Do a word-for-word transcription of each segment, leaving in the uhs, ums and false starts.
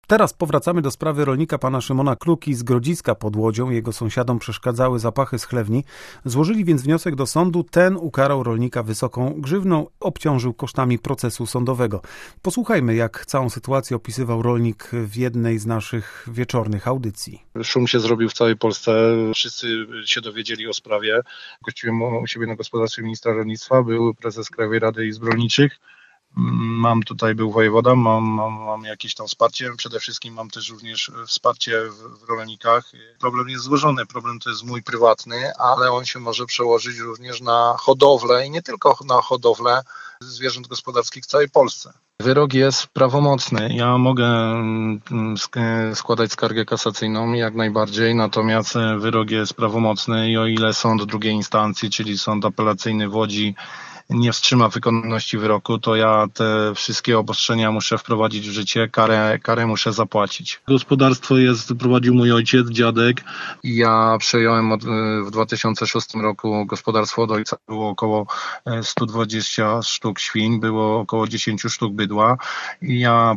Teraz powracamy do sprawy rolnika pana Szymona Kluki z Grodziska pod Łodzią. Jego sąsiadom przeszkadzały zapachy z chlewni. Złożyli więc wniosek do sądu. Ten ukarał rolnika wysoką grzywną, obciążył kosztami procesu sądowego. Posłuchajmy, jak całą sytuację opisywał rolnik w jednej z naszych wieczornych audycji. Szum się zrobił w całej Polsce. Wszyscy się dowiedzieli o sprawie. Gościłem u siebie na gospodarstwie ministra rolnictwa, był prezes Krajowej Rady Izb Rolniczych. Mam tutaj, był wojewoda, mam, mam, mam jakieś tam wsparcie, przede wszystkim mam też również wsparcie w, w rolnikach. Problem jest złożony, problem to jest mój prywatny, ale on się może przełożyć również na hodowlę i nie tylko na hodowlę zwierząt gospodarskich w całej Polsce. Wyrok jest prawomocny. Ja mogę składać skargę kasacyjną jak najbardziej, natomiast wyrok jest prawomocny i o ile sąd drugiej instancji, czyli sąd apelacyjny w Łodzi, nie wstrzyma wykonalności wyroku, to ja te wszystkie obostrzenia muszę wprowadzić w życie, karę, karę muszę zapłacić. Gospodarstwo jest, prowadził mój ojciec, dziadek i ja przejąłem od, w dwa tysiące szóstym roku gospodarstwo od ojca. Było około sto dwadzieścia sztuk świń, było około dziesięć sztuk bydła i ja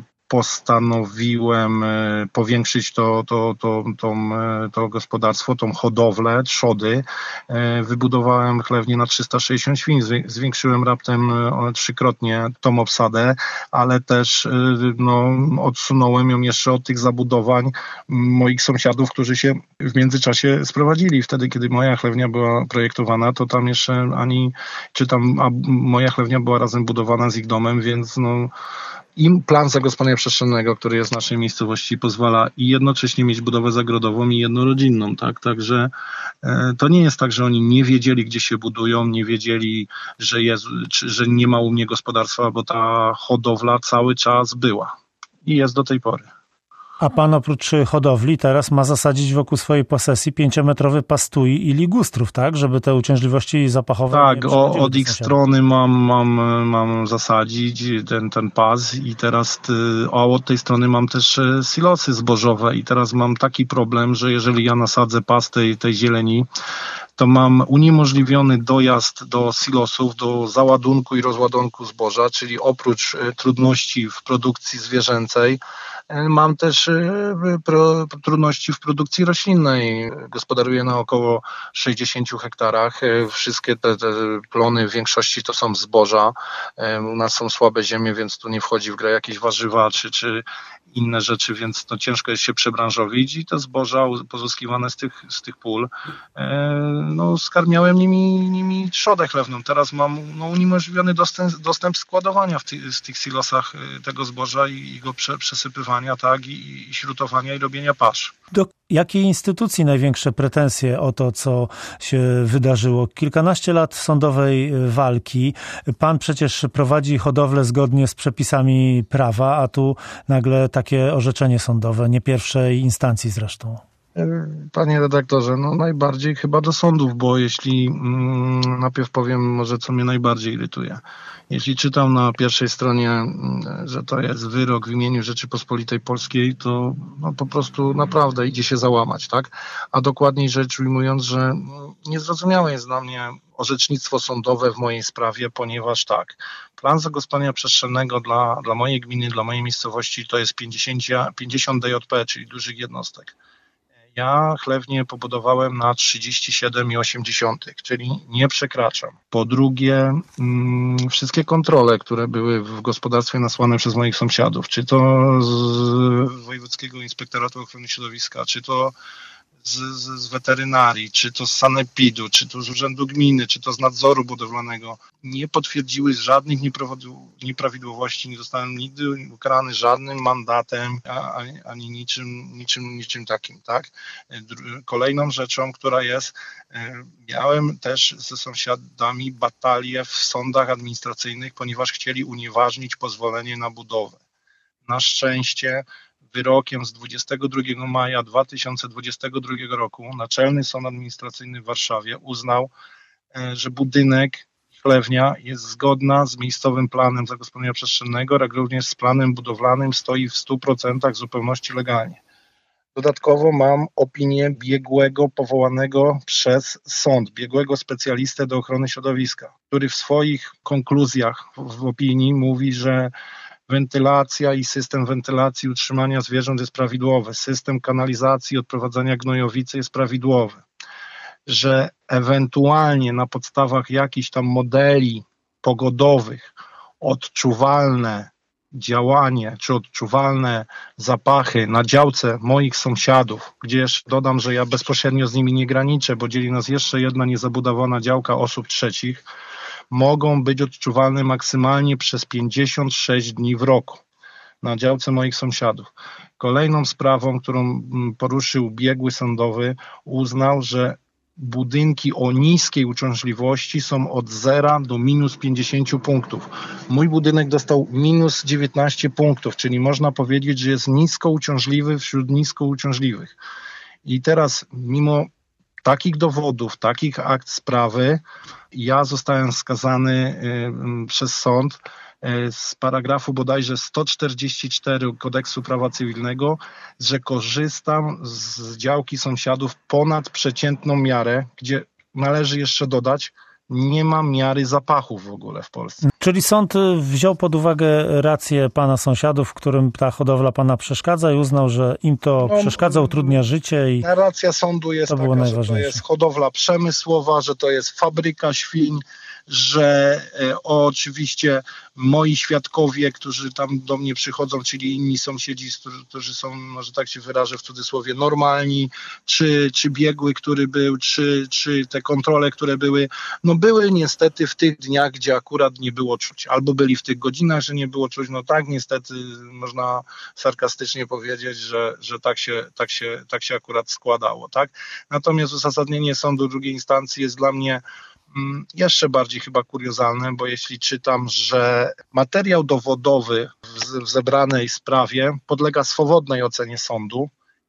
postanowiłem powiększyć to, to, to, to, to gospodarstwo, tą hodowlę, trzody. Wybudowałem chlewnię na trzysta sześćdziesiąt świń, zwiększyłem raptem trzykrotnie tą obsadę, ale też no, odsunąłem ją jeszcze od tych zabudowań moich sąsiadów, którzy się w międzyczasie sprowadzili. Wtedy, kiedy moja chlewnia była projektowana, to tam jeszcze ani, czy tam, a moja chlewnia była razem budowana z ich domem, więc no, im plan zagospodarowania przestrzennego, który jest w naszej miejscowości, pozwala i jednocześnie mieć budowę zagrodową i jednorodzinną, tak? Także e, to nie jest tak, że oni nie wiedzieli, gdzie się budują, nie wiedzieli, że jest, czy, że nie ma u mnie gospodarstwa, bo ta hodowla cały czas była i jest do tej pory. A pan oprócz hodowli teraz ma zasadzić wokół swojej posesji pięciometrowy pastui i ligustrów, tak? Żeby te uciążliwości zapachowe... Tak, o, od ich strony mam, mam, mam zasadzić ten, ten pas i teraz a od tej strony mam też silosy zbożowe i teraz mam taki problem, że jeżeli ja nasadzę pas tej, tej zieleni, to mam uniemożliwiony dojazd do silosów, do załadunku i rozładunku zboża, czyli oprócz trudności w produkcji zwierzęcej, mam też pro, trudności w produkcji roślinnej. Gospodaruję na około sześćdziesięciu hektarach. Wszystkie te, te plony w większości to są zboża. U nas są słabe ziemie, więc tu nie wchodzi w grę jakieś warzywa czy, czy inne rzeczy, więc to ciężko jest się przebranżowić i te zboża pozyskiwane z tych, z tych pól, no skarmiałem nimi, nimi trzodę chlewną. Teraz mam no, uniemożliwiony dostęp, dostęp składowania w, ty, w tych silosach tego zboża i, i go prze, przesypywania, tak, i, i śrutowania i robienia pasz. Do jakiej instytucji największe pretensje o to, co się wydarzyło? Kilkanaście lat sądowej walki. Pan przecież prowadzi hodowlę zgodnie z przepisami prawa, a tu nagle takie orzeczenie sądowe, nie pierwszej instancji zresztą. Panie redaktorze, no najbardziej chyba do sądów, bo jeśli mm, najpierw powiem może, co mnie najbardziej irytuje. Jeśli czytam na pierwszej stronie, że to jest wyrok w imieniu Rzeczypospolitej Polskiej, to no, po prostu naprawdę idzie się załamać, tak? A dokładniej rzecz ujmując, że niezrozumiałe jest dla mnie orzecznictwo sądowe w mojej sprawie, ponieważ tak, plan zagospodarowania przestrzennego dla, dla mojej gminy, dla mojej miejscowości to jest pięćdziesiąt, pięćdziesiąt D J P, czyli dużych jednostek. Ja chlewnię pobudowałem na trzydzieści siedem i osiem dziesiątych, czyli nie przekraczam. Po drugie, mm, wszystkie kontrole, które były w gospodarstwie nasłane przez moich sąsiadów, czy to z Wojewódzkiego Inspektoratu Ochrony Środowiska, czy to z, z, z weterynarii, czy to z sanepidu, czy to z Urzędu Gminy, czy to z nadzoru budowlanego, nie potwierdziły żadnych nieprawidłowości, nie zostałem nigdy ukarany żadnym mandatem, ani, ani niczym, niczym, niczym takim, tak? Kolejną rzeczą, która jest, miałem też ze sąsiadami batalię w sądach administracyjnych, ponieważ chcieli unieważnić pozwolenie na budowę. Na szczęście wyrokiem z dwudziestego drugiego maja dwa tysiące dwudziestego drugiego roku Naczelny Sąd Administracyjny w Warszawie uznał, że budynek, chlewnia jest zgodna z miejscowym planem zagospodarowania przestrzennego, jak również z planem budowlanym, stoi w stu procentach w zupełności legalnie. Dodatkowo mam opinię biegłego powołanego przez sąd, biegłego specjalistę do ochrony środowiska, który w swoich konkluzjach w opinii mówi, że wentylacja i system wentylacji utrzymania zwierząt jest prawidłowy, system kanalizacji odprowadzania gnojowicy jest prawidłowy, że ewentualnie na podstawach jakichś tam modeli pogodowych odczuwalne działanie czy odczuwalne zapachy na działce moich sąsiadów, gdzież dodam, że ja bezpośrednio z nimi nie graniczę, bo dzieli nas jeszcze jedna niezabudowana działka osób trzecich, mogą być odczuwalne maksymalnie przez pięćdziesiąt sześć dni w roku na działce moich sąsiadów. Kolejną sprawą, którą poruszył biegły sądowy, uznał, że budynki o niskiej uciążliwości są od zera do minus pięćdziesiąt punktów. Mój budynek dostał minus dziewiętnaście punktów, czyli można powiedzieć, że jest nisko uciążliwy wśród nisko uciążliwych. I teraz mimo takich dowodów, takich akt sprawy, ja zostałem skazany y, przez sąd y, z paragrafu bodajże sto czterdzieści cztery Kodeksu Prawa Cywilnego, że korzystam z działki sąsiadów ponad przeciętną miarę, gdzie należy jeszcze dodać, nie ma miary zapachów w ogóle w Polsce. Czyli sąd wziął pod uwagę rację pana sąsiadów, którym ta hodowla pana przeszkadza i uznał, że im to no, przeszkadza, utrudnia życie. I racja sądu jest to taka, że to jest hodowla przemysłowa, że to jest fabryka świń, że e, oczywiście moi świadkowie, którzy tam do mnie przychodzą, czyli inni sąsiedzi, którzy, którzy są, może tak się wyrażę w cudzysłowie, normalni, czy, czy biegły, który był, czy, czy te kontrole, które były, no były niestety w tych dniach, gdzie akurat nie było czuć, albo byli w tych godzinach, że nie było czuć, no tak niestety można sarkastycznie powiedzieć, że, że tak się, tak się, tak się akurat składało, tak? Natomiast uzasadnienie sądu drugiej instancji jest dla mnie jeszcze bardziej chyba kuriozalne, bo jeśli czytam, że materiał dowodowy w zebranej sprawie podlega swobodnej ocenie sądu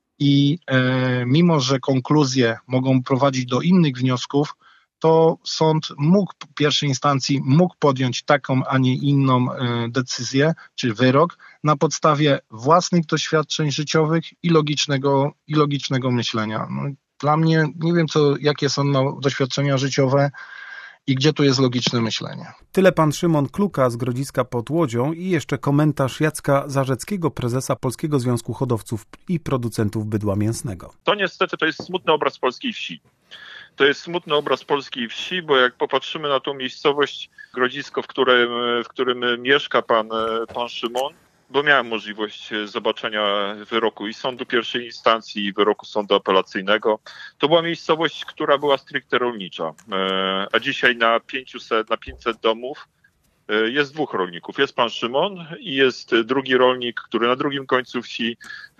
i e, mimo, że konkluzje mogą prowadzić do innych wniosków, to sąd mógł w pierwszej instancji mógł podjąć taką, a nie inną e, decyzję czy wyrok na podstawie własnych doświadczeń życiowych i logicznego, i logicznego myślenia. No, dla mnie, nie wiem co, jakie są doświadczenia życiowe i gdzie tu jest logiczne myślenie. Tyle pan Szymon Kluka z Grodziska pod Łodzią i jeszcze komentarz Jacka Zarzeckiego, prezesa Polskiego Związku Hodowców i Producentów Bydła Mięsnego. To niestety to jest smutny obraz polskiej wsi. To jest smutny obraz polskiej wsi, bo jak popatrzymy na tą miejscowość Grodzisko, w którym, w którym mieszka pan, pan Szymon, bo miałem możliwość zobaczenia wyroku i sądu pierwszej instancji, i wyroku sądu apelacyjnego. To była miejscowość, która była stricte rolnicza, a dzisiaj na pięćset, na pięćset domów jest dwóch rolników. Jest pan Szymon i jest drugi rolnik, który na drugim końcu wsi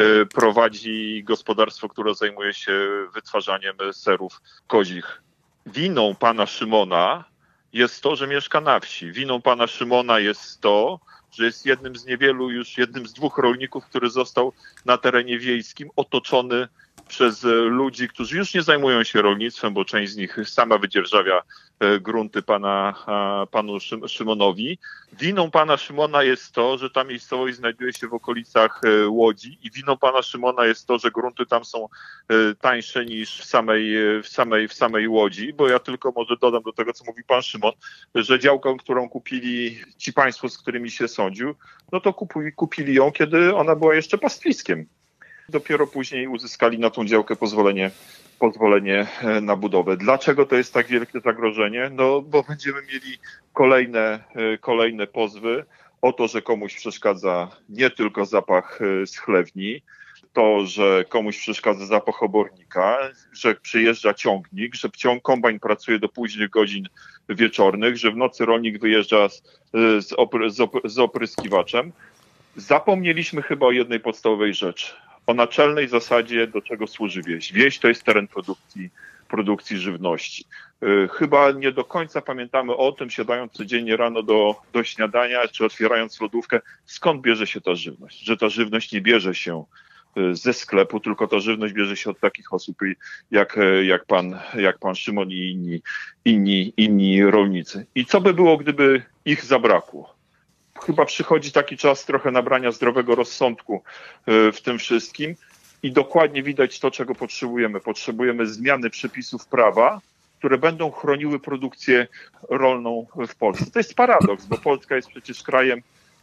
prowadzi gospodarstwo, które zajmuje się wytwarzaniem serów kozich. Winą pana Szymona jest to, że mieszka na wsi. Winą pana Szymona jest to, że jest jednym z niewielu, już jednym z dwóch rolników, który został na terenie wiejskim otoczony przez ludzi, którzy już nie zajmują się rolnictwem, bo część z nich sama wydzierżawia grunty pana, panu Szymonowi. Winą pana Szymona jest to, że ta miejscowość znajduje się w okolicach Łodzi i winą pana Szymona jest to, że grunty tam są tańsze niż w samej, w samej, w samej Łodzi, bo ja tylko może dodam do tego, co mówi pan Szymon, że działkę, którą kupili ci państwo, z którymi się sądził, no to kupili, kupili ją, kiedy ona była jeszcze pastwiskiem. Dopiero później uzyskali na tą działkę pozwolenie, pozwolenie na budowę. Dlaczego to jest tak wielkie zagrożenie? No bo będziemy mieli kolejne, kolejne pozwy o to, że komuś przeszkadza nie tylko zapach z chlewni, to, że komuś przeszkadza zapach obornika, że przyjeżdża ciągnik, że ciąg kombajn pracuje do późnych godzin wieczornych, że w nocy rolnik wyjeżdża z, z, opry, z, opry, z opryskiwaczem. Zapomnieliśmy chyba o jednej podstawowej rzeczy. O naczelnej zasadzie, do czego służy wieś. Wieś to jest teren produkcji, produkcji żywności. Yy, chyba nie do końca pamiętamy o tym, siadając codziennie rano do, do śniadania, czy otwierając lodówkę, skąd bierze się ta żywność. Że ta żywność nie bierze się yy, ze sklepu, tylko ta żywność bierze się od takich osób jak, jak, pan, jak pan Szymon i inni, inni, inni rolnicy. I co by było, gdyby ich zabrakło? Chyba przychodzi taki czas trochę nabrania zdrowego rozsądku w tym wszystkim i dokładnie widać to, czego potrzebujemy. Potrzebujemy zmiany przepisów prawa, które będą chroniły produkcję rolną w Polsce. To jest paradoks, bo Polska jest przecież krajem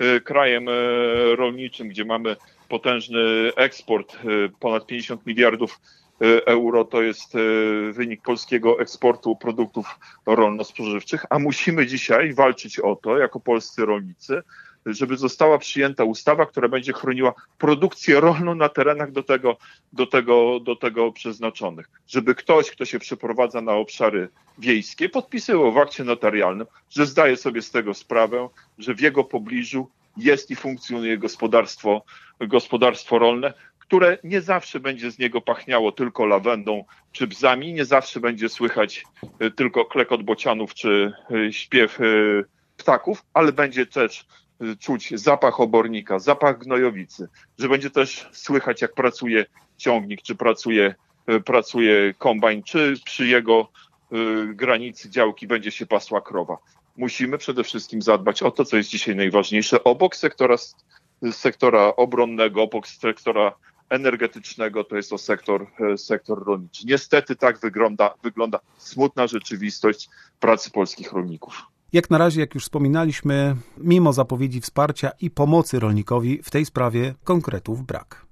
krajem rolniczym, gdzie mamy potężny eksport, ponad pięćdziesiąt miliardów euro to jest wynik polskiego eksportu produktów rolno-spożywczych, a musimy dzisiaj walczyć o to, jako polscy rolnicy, żeby została przyjęta ustawa, która będzie chroniła produkcję rolną na terenach do tego, do tego, do tego przeznaczonych. Żeby ktoś, kto się przeprowadza na obszary wiejskie, podpisywał w akcie notarialnym, że zdaje sobie z tego sprawę, że w jego pobliżu jest i funkcjonuje gospodarstwo, gospodarstwo rolne, które nie zawsze będzie z niego pachniało tylko lawendą czy bzami, nie zawsze będzie słychać tylko klekot bocianów czy śpiew ptaków, ale będzie też czuć zapach obornika, zapach gnojowicy, że będzie też słychać, jak pracuje ciągnik, czy pracuje, pracuje kombajn, czy przy jego granicy działki będzie się pasła krowa. Musimy przede wszystkim zadbać o to, co jest dzisiaj najważniejsze, obok sektora, sektora obronnego, obok sektora energetycznego, to jest to sektor, sektor rolniczy. Niestety tak wygląda, wygląda smutna rzeczywistość pracy polskich rolników. Jak na razie, jak już wspominaliśmy, mimo zapowiedzi wsparcia i pomocy rolnikowi w tej sprawie konkretów brak.